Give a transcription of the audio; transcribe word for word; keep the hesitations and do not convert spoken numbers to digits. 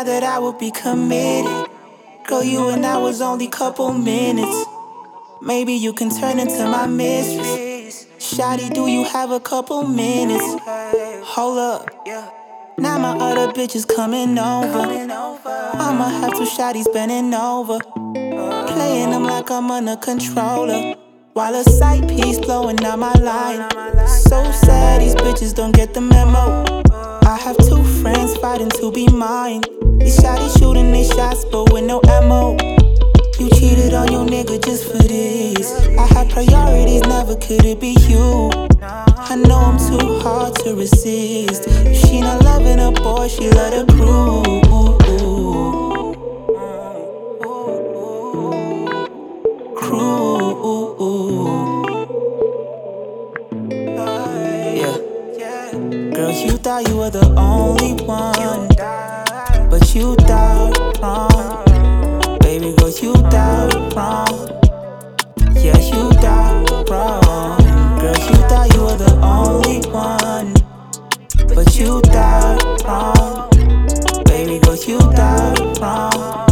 now that I would be committed. Girl, you and I was only couple minutes. Maybe you can turn into my mistress. Shawty, do you have a couple minutes? Hold up, now my other bitch is coming over. I'ma have two shawties bending over, playing them like I'm on a controller, while a sight piece blowing out my line. So sad these bitches don't get the memo. I have two friends fighting to be mine. These shawties shooting they shots but with no ammo. You cheated on your nigga just for this. I had priorities, never could it be you. I know I'm too hard to resist. If she not loving a boy, she love the crew. Crew. Yeah. Girl, you thought you were the only one, but you thought wrong. Baby girl, you thought wrong. Yeah, you thought wrong. Girl, you thought you were the only one, but you thought wrong. Baby girl, you thought wrong.